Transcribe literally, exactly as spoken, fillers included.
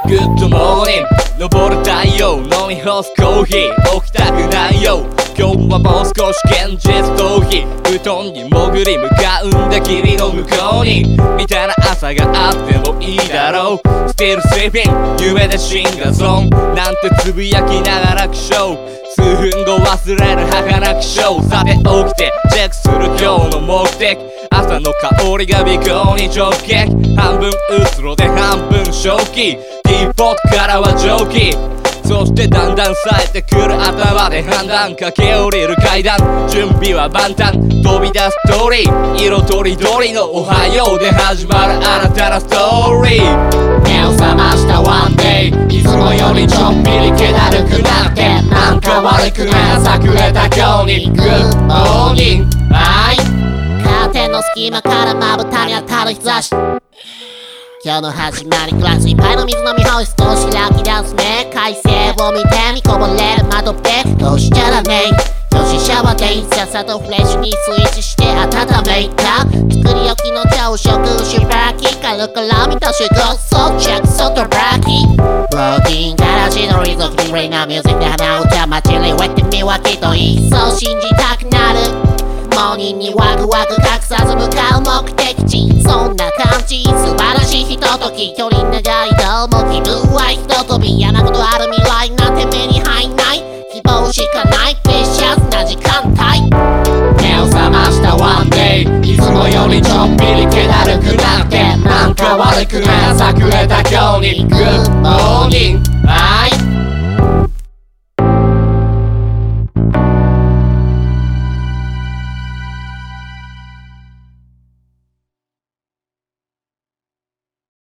グッドモーニング昇る太陽飲み干すコーヒー起きたくないよ今日はもう少し現実逃避布団に潜り向かうんだ君の向こうにみたいな朝があってもいいだろう Still sleeping 夢でシンガーソンなんてつぶやきながら起床数分後忘れる儚きショーさて起きてチェックする今日の目的朝の香りが鼻孔に直撃半分うつろで半分正気ティーポットからは蒸気そしてだんだん冴えてくる頭で判断駆け下りる階段準備は万端飛び出すストーリー色とりどりのおはようで始まる新たなストーリー目を覚ましたワンデイいつもよりちょっぴり気だるくなってなんか悪くない朝くれた今日にグッモーニングはいカーテンの隙間からまぶたに当たる日差し今日の始まりグラスいっぱいの水飲み干し少し開き出すね快晴を見てみこぼれる窓辺どうしちゃダメよしシャワーでいいさっさとフレッシュにスイッチして温めた作り置きの朝食しばきからから見たしごそチェックソトブラキプロテインからしのリゾキレイなミュージックで花歌街に植えてみ分けといっそう信じたくなるモーニングにワクワク隠さず向かう目的地そんな感じ素晴らしいひととき距離長いどうも気分はひととび嫌なことある未来なんて目に入んない希望しかないプレシャスな時間帯目を覚ましたワンデイいつもよりちょっぴり気だるくなってなんか悪くない朝くれた今日にグッドモーニングはい